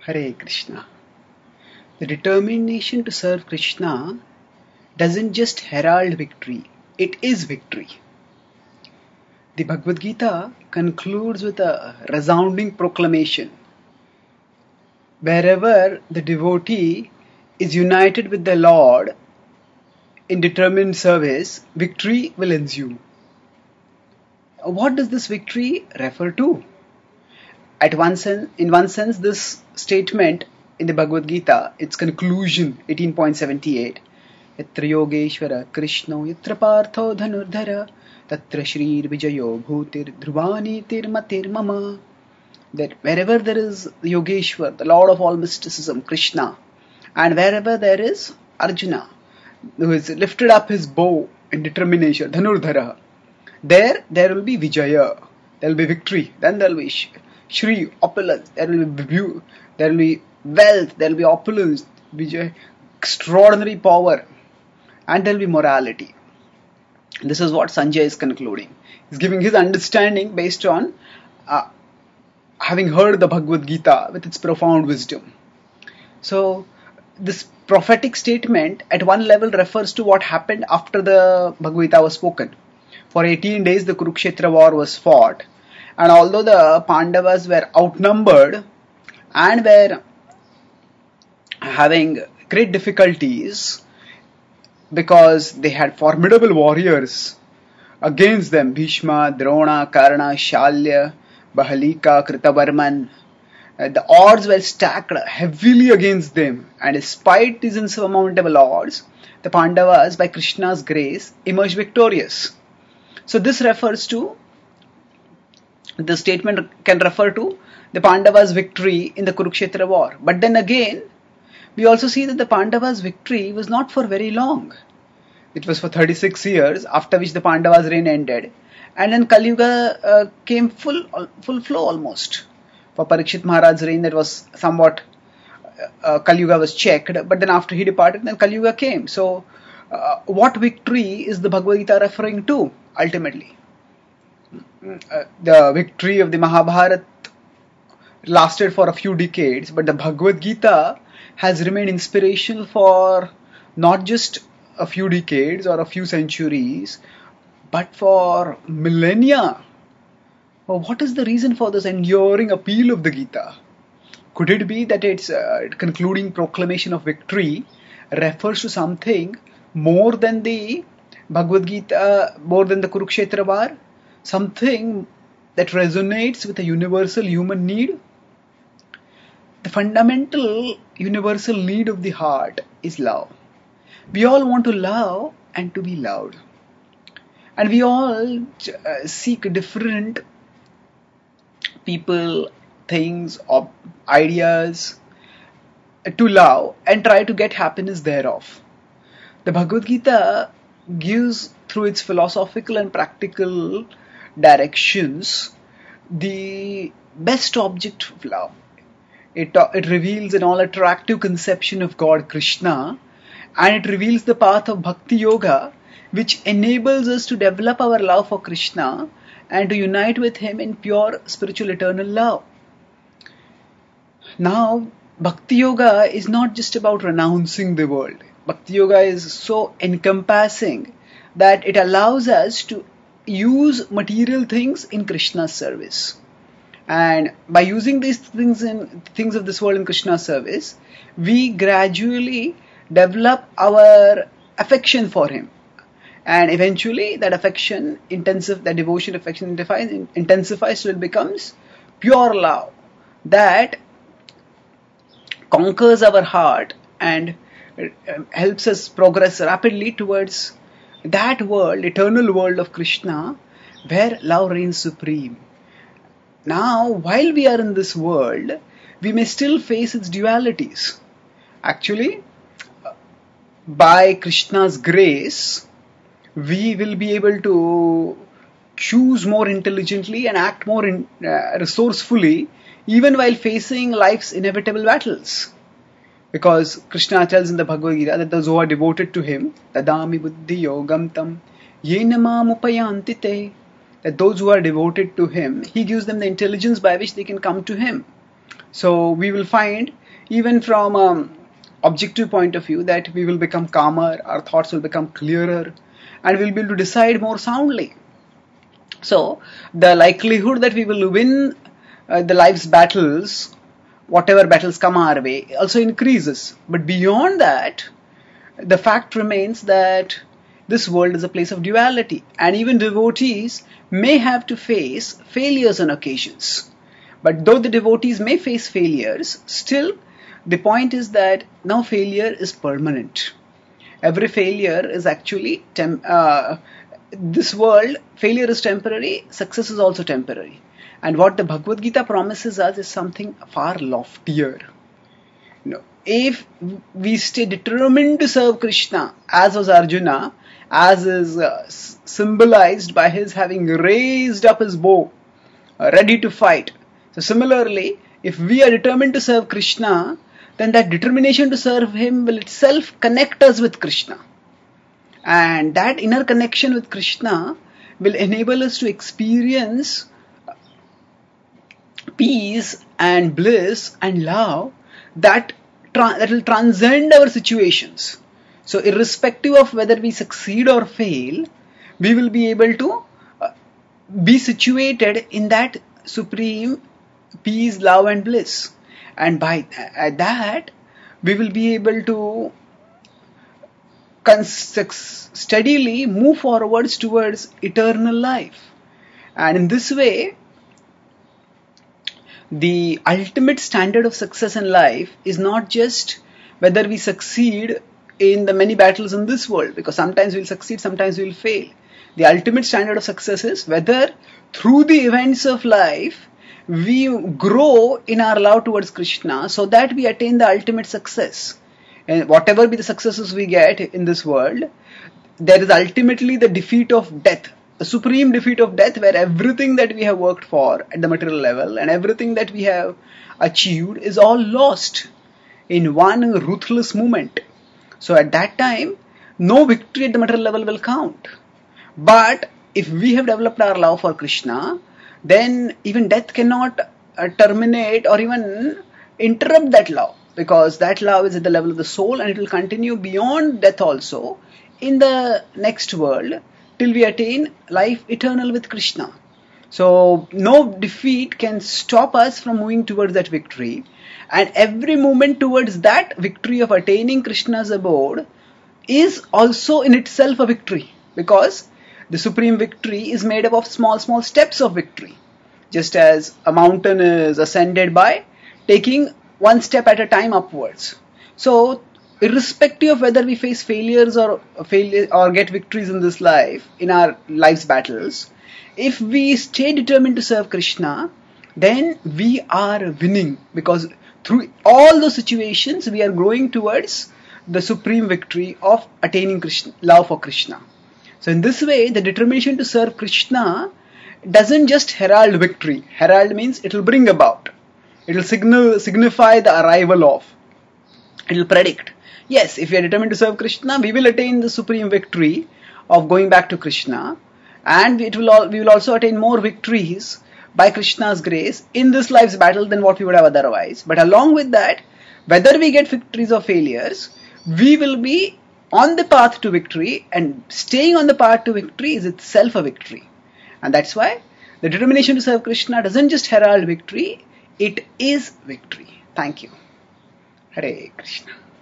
Hare Krishna. The determination to serve Krishna doesn't just herald victory, it is victory. The Bhagavad Gita concludes with a resounding proclamation. Wherever the devotee is united with the Lord in determined service, victory will ensue. What does this victory refer to? In one sense, this statement in the Bhagavad Gita, its conclusion, 18.78, Yatra Yogeshwara Krishno Yatra Partho Dhanurdhara Tatra Shrir Vijayo Bhutir Dhruvani Tirmatir Mama. That wherever there is Yogeshwar, the Lord of all mysticism, Krishna, and wherever there is Arjuna, who has lifted up his bow in determination, Dhanurdhara, there will be Vijaya, there will be victory, then there will be Shri, opulence, there will be wealth, there will be opulence, Vijay, extraordinary power, and there will be morality. This is what Sanjay is concluding. He's giving his understanding based on having heard the Bhagavad Gita with its profound wisdom. So, this prophetic statement at one level refers to what happened after the Bhagavad Gita was spoken. For 18 days the Kurukshetra war was fought, and although the Pandavas were outnumbered and were having great difficulties because they had formidable warriors against them, Bhishma, Drona, Karna, Shalya, Bahalika, Kritavarman, the odds were stacked heavily against them, and despite these insurmountable odds, the Pandavas, by Krishna's grace, emerged victorious. So this statement can refer to the Pandavas' victory in the Kurukshetra war. But then again, we also see that the Pandavas' victory was not for very long. It was for 36 years, after which the Pandavas' reign ended. And then Kali Yuga came full flow almost. For Parikshit Maharaj's reign, that was somewhat, Kali Yuga was checked, but then after he departed, then Kali Yuga came. So, what victory is the Bhagavad Gita referring to, ultimately? The victory of the Mahabharata lasted for a few decades, but the Bhagavad Gita has remained inspirational for not just a few decades or a few centuries, but for millennia. Well, what is the reason for this enduring appeal of the Gita? Could it be that its concluding proclamation of victory refers to something more than the Bhagavad Gita, more than the Kurukshetra war? Something that resonates with a universal human need? The fundamental universal need of the heart is love. We all want to love and to be loved. And we all seek different people, things, or ideas to love and try to get happiness thereof. The Bhagavad Gita gives, through its philosophical and practical directions, the best object of love. It reveals an all-attractive conception of God Krishna, and it reveals the path of Bhakti Yoga, which enables us to develop our love for Krishna and to unite with Him in pure spiritual eternal love. Now, Bhakti Yoga is not just about renouncing the world. Bhakti Yoga is so encompassing that it allows us to use material things in Krishna's service. And by using these things of this world in Krishna's service, we gradually develop our affection for Him. And eventually that devotion affection intensifies till it becomes pure love that conquers our heart and helps us progress rapidly towards that world, eternal world of Krishna, where love reigns supreme. Now, while we are in this world, we may still face its dualities. Actually, by Krishna's grace, we will be able to choose more intelligently and act more resourcefully, even while facing life's inevitable battles. Because Krishna tells in the Bhagavad Gita that those who are devoted to Him, Tadami buddhi yogam tam, yena mam upayanti te, that those who are devoted to Him, He gives them the intelligence by which they can come to Him. So we will find, even from objective point of view, that we will become calmer, our thoughts will become clearer, and we'll be able to decide more soundly. So the likelihood that we will win the life's battles, whatever battles come our way, also increases. But beyond that, the fact remains that this world is a place of duality, and even devotees may have to face failures on occasions. But though the devotees may face failures, still the point is that no failure is permanent. Every failure is actually this world, failure is temporary, success is also temporary. And what the Bhagavad Gita promises us is something far loftier. If we stay determined to serve Krishna, as was Arjuna, as is symbolized by his having raised up his bow, ready to fight. So similarly, if we are determined to serve Krishna, then that determination to serve him will itself connect us with Krishna. And that inner connection with Krishna will enable us to experience peace and bliss and love that will transcend our situations. So irrespective of whether we succeed or fail, we will be able to be situated in that supreme peace, love and bliss. And by that, we will be able to steadily move forwards towards eternal life. And in this way, the ultimate standard of success in life is not just whether we succeed in the many battles in this world, because sometimes we'll succeed, sometimes we'll fail. The ultimate standard of success is whether through the events of life we grow in our love towards Krishna so that we attain the ultimate success. And whatever be the successes we get in this world, there is ultimately the defeat of death, the supreme defeat of death, where everything that we have worked for at the material level and everything that we have achieved is all lost in one ruthless moment. So at that time, no victory at the material level will count. But if we have developed our love for Krishna, then even death cannot terminate or even interrupt that love, because that love is at the level of the soul and it will continue beyond death also in the next world till we attain life eternal with Krishna. So no defeat can stop us from moving towards that victory, and every movement towards that victory of attaining Krishna's abode is also in itself a victory, because the supreme victory is made up of small steps of victory. Just as a mountain is ascended by taking one step at a time upwards. So irrespective of whether we face failures or get victories in this life, in our life's battles, if we stay determined to serve Krishna, then we are winning, because through all those situations we are growing towards the supreme victory of attaining Krishna, love for Krishna. So in this way, the determination to serve Krishna doesn't just herald victory. Herald means it will bring about. It will signify the arrival of. It will predict. Yes, if we are determined to serve Krishna, we will attain the supreme victory of going back to Krishna, and we will also attain more victories by Krishna's grace in this life's battle than what we would have otherwise. But along with that, whether we get victories or failures, we will be on the path to victory, and staying on the path to victory is itself a victory. And that's why the determination to serve Krishna doesn't just herald victory, it is victory. Thank you. Hare Krishna.